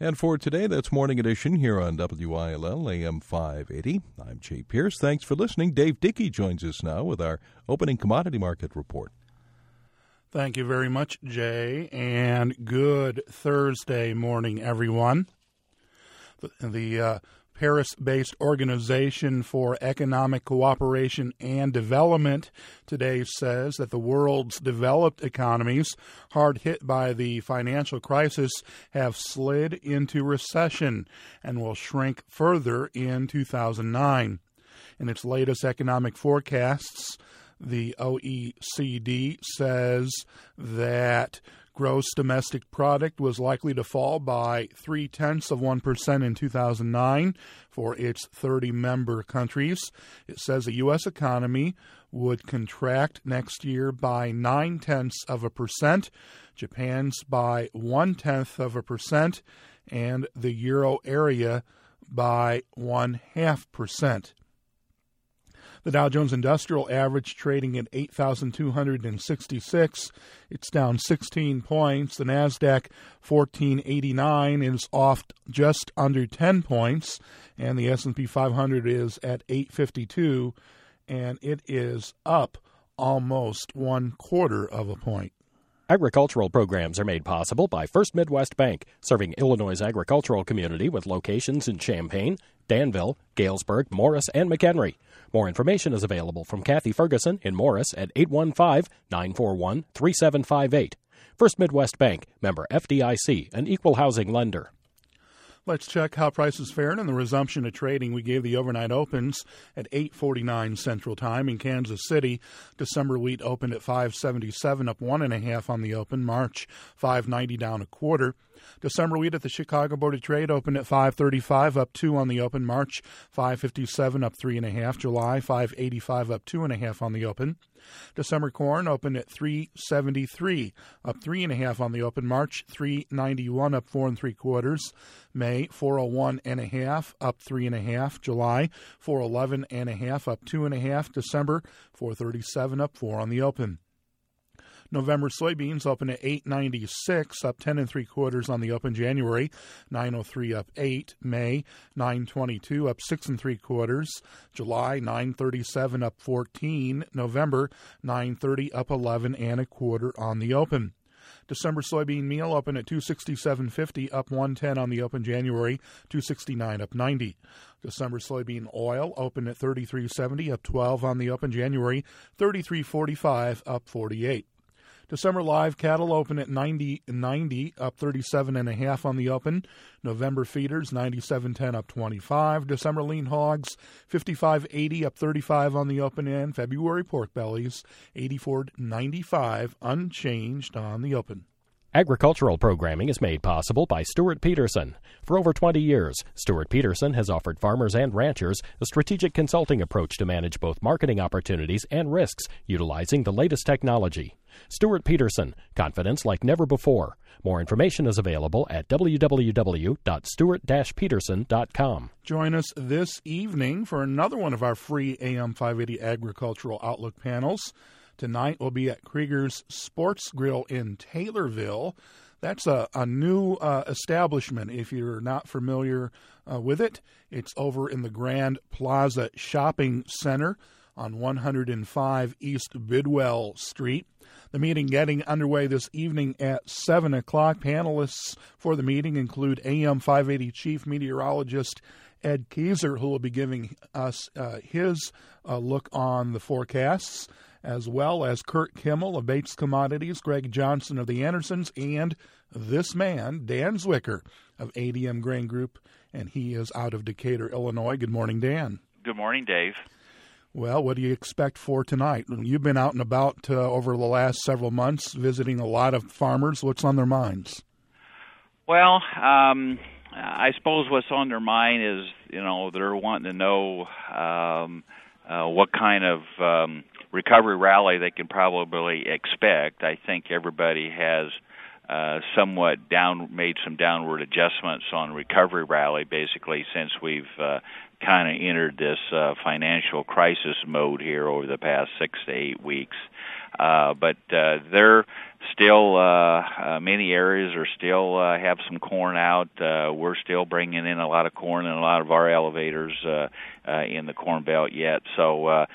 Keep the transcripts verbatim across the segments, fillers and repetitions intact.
And for today, that's Morning Edition here on W I L L A M five eighty. I'm Jay Pierce. Thanks for listening. Dave Dickey joins us now with our opening commodity market report. Thank you very much, Jay, and good Thursday morning, everyone. The, the uh, Paris-based Organization for Economic Cooperation and Development today says that the world's developed economies, hard hit by the financial crisis, have slid into recession and will shrink further in two thousand nine. In its latest economic forecasts, the O E C D says that gross domestic product was likely to fall by three-tenths of one percent in two thousand nine for its thirty member countries. It says the U S economy would contract next year by nine-tenths of a percent, Japan's by one-tenth of a percent, and the Euro area by one-half percent. The Dow Jones Industrial Average trading at eight thousand two hundred sixty-six. It's down sixteen points. The NASDAQ fourteen eighty-nine is off just under ten points. And the S and P five hundred is at eight fifty-two, and it is up almost one quarter of a point. Agricultural programs are made possible by First Midwest Bank, serving Illinois' agricultural community with locations in Champaign, Danville, Galesburg, Morris, and McHenry. More information is available from Kathy Ferguson in Morris at eight one five, nine four one, three seven five eight. First Midwest Bank, member F D I C, an equal housing lender. Let's check how prices fared in the resumption of trading. We gave the overnight opens at eight forty-nine Central Time in Kansas City. December wheat opened at five seventy-seven, up one and a half on the open. March five ninety, down a quarter. December wheat at the Chicago Board of Trade opened at five thirty-five, up two on the open. March five fifty-seven, up three and a half. July five eighty-five, up two and a half on the open. December corn opened at three seventy-three, up three and a half on the open. March three ninety-one, up four and three quarters. May four oh one and a half, up three and a half. July four eleven and a half, up two and a half. December four thirty-seven, up four on the open. November soybeans open at eight ninety-six, up ten and three quarters on the open. January nine oh three, up eight. May nine twenty-two, up six and three quarters. July nine thirty-seven, up fourteen. November nine thirty, up eleven and a quarter on the open. December soybean meal open at two sixty-seven fifty, up one ten on the open. January two sixty-nine, up ninety. December soybean oil open at thirty-three seventy, up twelve on the open. January thirty-three forty-five, up forty-eight. December live cattle open at ninety ninety, up thirty-seven and a half on the open. November feeders ninety-seven ten, up twenty-five. December lean hogs fifty-five eighty, up thirty-five on the open end. February pork bellies eighty-four ninety-five, unchanged on the open. Agricultural programming is made possible by Stuart Peterson. For over twenty years, Stuart Peterson has offered farmers and ranchers a strategic consulting approach to manage both marketing opportunities and risks utilizing the latest technology. Stuart Peterson, confidence like never before. More information is available at w w w dot stuart dash peterson dot com. Join us this evening for another one of our free A M five eighty Agricultural Outlook panels. Tonight we'll be at Krieger's Sports Grill in Taylorville. That's a, a new uh, establishment. If you're not familiar uh, with it, it's over in the Grand Plaza Shopping Center on one oh five East Bidwell Street. The meeting getting underway this evening at seven o'clock. Panelists for the meeting include A M five eighty Chief Meteorologist Ed Kaiser, who will be giving us uh, his uh, look on the forecasts, as well as Kurt Kimmel of Bates Commodities, Greg Johnson of the Andersons, and this man, Dan Zwicker of A D M Grain Group, and he is out of Decatur, Illinois. Good morning, Dan. Good morning, Dave. Well, what do you expect for tonight? You've been out and about uh, over the last several months visiting a lot of farmers. What's on their minds? Well, um, I suppose what's on their mind is, you know, they're wanting to know um, uh, what kind of um, recovery rally they can probably expect. I think everybody has uh, somewhat down made some downward adjustments on recovery rally, basically, since we've uh, kind of entered this uh, financial crisis mode here over the past six to eight weeks. Uh, but uh, they're still, uh, uh, many areas are still uh, have some corn out. Uh, we're still bringing in a lot of corn in a lot of our elevators uh, uh, in the Corn Belt yet. So uh,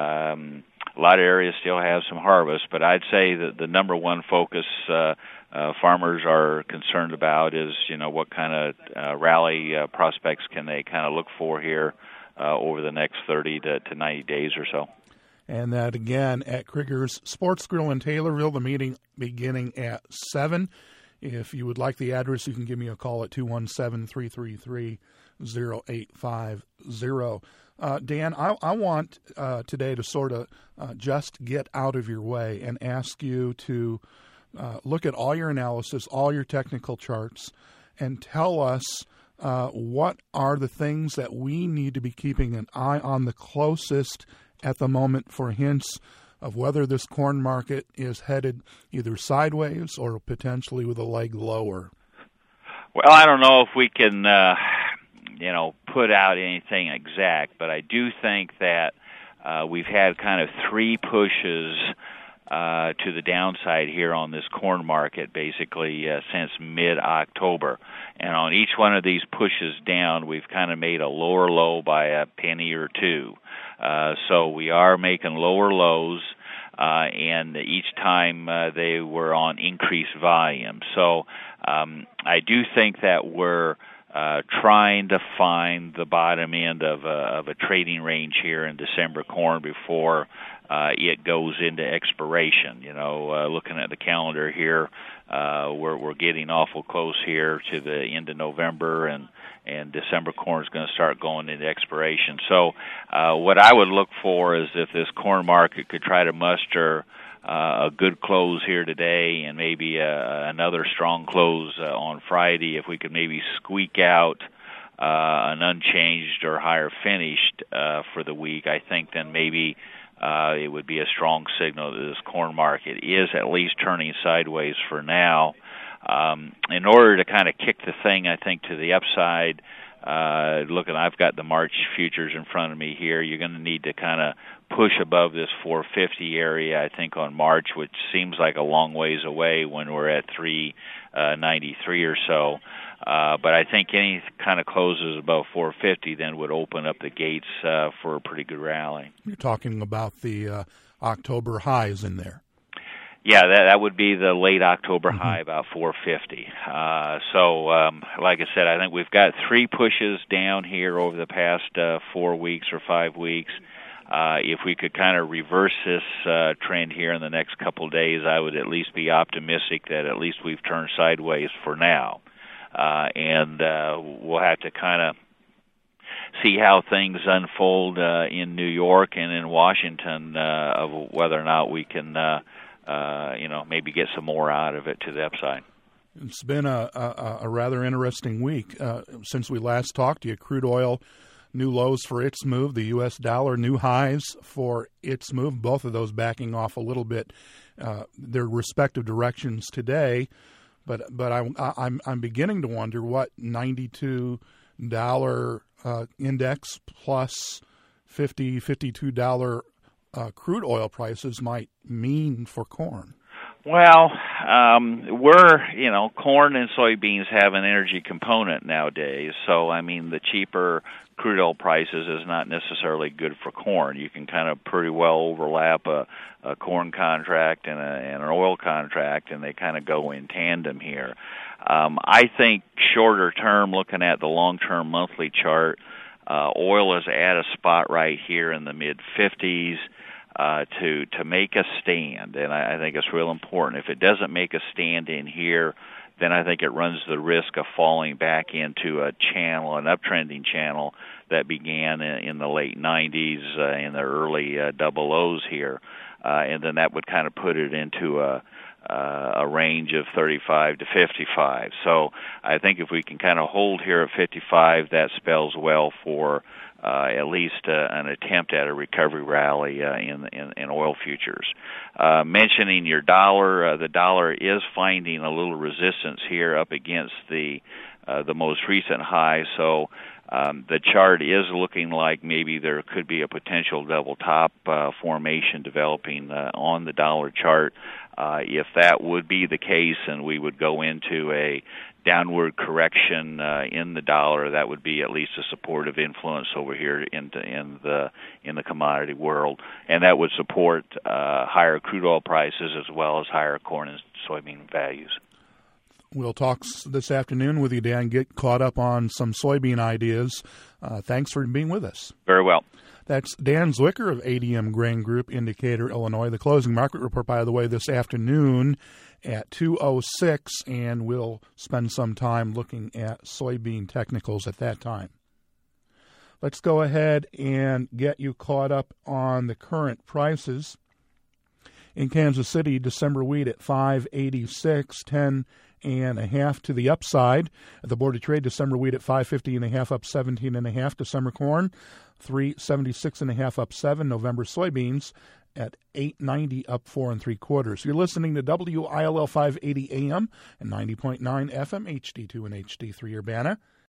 um, a lot of areas still have some harvest, but I'd say that the number one focus uh, uh, farmers are concerned about is, you know, what kind of uh, rally uh, prospects can they kind of look for here uh, over the next thirty to ninety days or so. And that, again, at Krieger's Sports Grill in Taylorville, the meeting beginning at seven. If you would like the address, you can give me a call at two one seven, three three three, zero eight five zero. Uh, Dan, I, I want uh, today to sort of uh, just get out of your way and ask you to uh, look at all your analysis, all your technical charts, and tell us uh, what are the things that we need to be keeping an eye on the closest at the moment for hints of whether this corn market is headed either sideways or potentially with a leg lower. Well, I don't know if we can, uh, you know, put out anything exact, but I do think that uh, we've had kind of three pushes uh, to the downside here on this corn market, basically uh, since mid-October. And on each one of these pushes down, we've kind of made a lower low by a penny or two. Uh, so we are making lower lows, uh, and each time uh, they were on increased volume. So um, I do think that we're uh, trying to find the bottom end of a, of a trading range here in December corn before uh, it goes into expiration. You know, uh, looking at the calendar here, uh, we're, we're getting awful close here to the end of November, and and December corn is going to start going into expiration. So uh, what I would look for is if this corn market could try to muster uh, a good close here today and maybe uh, another strong close uh, on Friday, if we could maybe squeak out uh, an unchanged or higher finished uh, for the week, I think then maybe uh, it would be a strong signal that this corn market is at least turning sideways for now. Um, in order to kind of kick the thing, I think, to the upside, uh, looking, I've got the March futures in front of me here. You're going to need to kind of push above this four fifty area, I think, on March, which seems like a long ways away when we're at three ninety-three or so. Uh, but I think any kind of closes above four fifty then would open up the gates uh, for a pretty good rally. You're talking about the uh, October highs in there. Yeah, that that would be the late October mm-hmm. high, about four fifty. Uh, so, um, like I said, I think we've got three pushes down here over the past uh, four weeks or five weeks. Uh, if we could kind of reverse this uh, trend here in the next couple of days, I would at least be optimistic that at least we've turned sideways for now. Uh, and uh, we'll have to kind of see how things unfold uh, in New York and in Washington uh, of whether or not we can uh, Uh, you know, maybe get some more out of it to the upside. It's been a, a, a rather interesting week. Uh, since we last talked to you, crude oil, new lows for its move, the U S dollar, new highs for its move, both of those backing off a little bit, uh, their respective directions today. But but I, I, I'm I'm beginning to wonder what ninety-two dollars uh, index plus fifty, fifty-two dollars Uh, crude oil prices might mean for corn. Well, um, we're, you know, corn and soybeans have an energy component nowadays. So, I mean, the cheaper crude oil prices is not necessarily good for corn. You can kind of pretty well overlap a, a corn contract and, a, and an oil contract, and they kind of go in tandem here. Um, I think shorter term, looking at the long-term monthly chart, uh, oil is at a spot right here in the mid fifties. Uh, to to make a stand, and I, I think it's real important. If it doesn't make a stand in here, then I think it runs the risk of falling back into a channel, an uptrending channel that began in, in the late nineties, uh, in the early uh, double O's here, uh, and then that would kind of put it into a uh, a range of thirty-five to fifty-five. So I think if we can kind of hold here at fifty-five, that spells well for Uh, at least uh, an attempt at a recovery rally uh, in, in in oil futures. Uh, mentioning your dollar, uh, the dollar is finding a little resistance here up against the uh, the most recent high. So um, the chart is looking like maybe there could be a potential double top uh, formation developing uh, on the dollar chart. Uh, if that would be the case, and we would go into a downward correction uh, in the dollar, that would be at least a supportive influence over here in the in the in the commodity world, and that would support uh, higher crude oil prices as well as higher corn and soybean values. We'll talk this afternoon with you, Dan. Get caught up on some soybean ideas. Uh, thanks for being with us. Very well. That's Dan Zwicker of A D M Grain Group, in Decatur, Illinois. The closing market report, by the way, this afternoon at two oh six, and we'll spend some time looking at soybean technicals at that time. Let's go ahead and get you caught up on the current prices. In Kansas City, December wheat at five eighty-six, ten and a half to the upside. At the Board of Trade, December wheat at five fifty and a half, up seventeen and a half. December corn, three seventy-six and a half, up seven. November soybeans at eight ninety, up four and three quarters. You're listening to W I L L five eighty A M and ninety point nine F M, H D two and H D three Urbana.